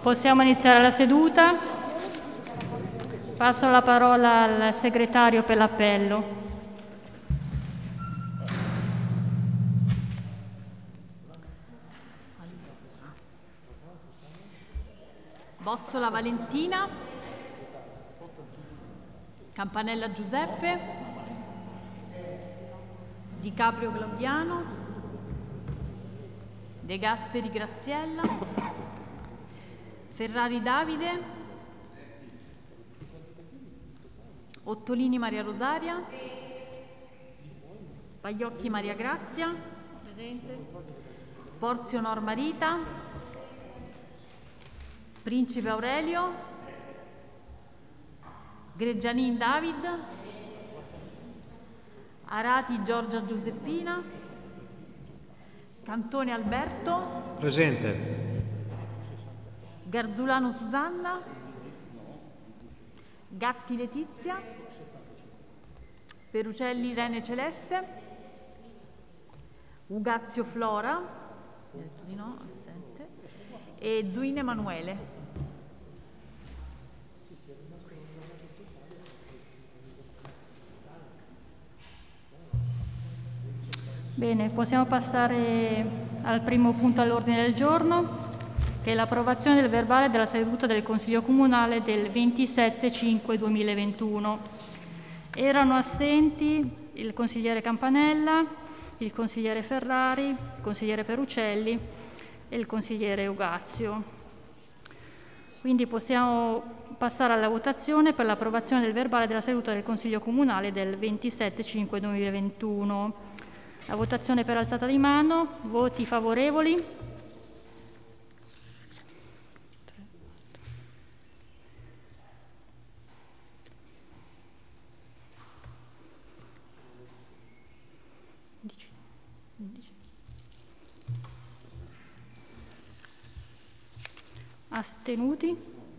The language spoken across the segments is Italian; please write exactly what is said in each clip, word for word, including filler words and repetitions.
Possiamo iniziare la seduta. Passo la parola al segretario per l'appello. Bozzola Valentina, Campanella Giuseppe, Di Caprio Claudiano, De Gasperi Graziella, Ferrari Davide, Ottolini Maria Rosaria, Pagliocchi Maria Grazia, presente. Porzio Norma Rita, Principe Aurelio, Greggianin David, Arati Giorgia Giuseppina, Cantone Alberto, presente. Garzulano Susanna, Gatti Letizia, Perucelli Irene Celeste, Ugazio Flora, di no, assente, e Zuine Emanuele. Bene, possiamo passare al primo punto all'ordine del giorno, che è l'approvazione del verbale della seduta del Consiglio Comunale del ventisette cinque duemilaventuno. Erano assenti il consigliere Campanella, il consigliere Ferrari, il consigliere Perucelli e il consigliere Ugazio. Quindi possiamo passare alla votazione per l'approvazione del verbale della seduta del Consiglio Comunale del ventisette cinque duemilaventuno. La votazione per alzata di mano, voti favorevoli. Astenuti?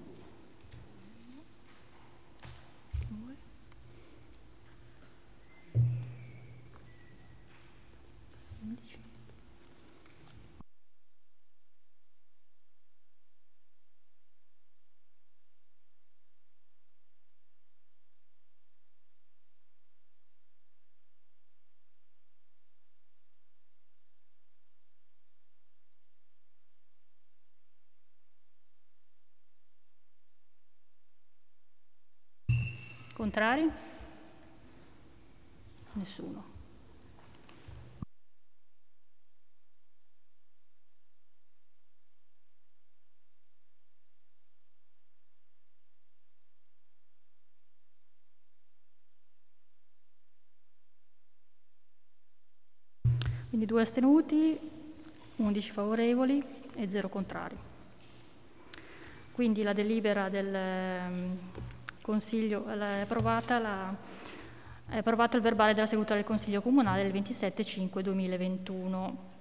Contrari? Nessuno. Quindi due astenuti, undici favorevoli e zero contrari. Quindi la delibera del Consiglio è approvata, la, è approvato il verbale della seduta del Consiglio Comunale del ventisette cinque duemilaventuno.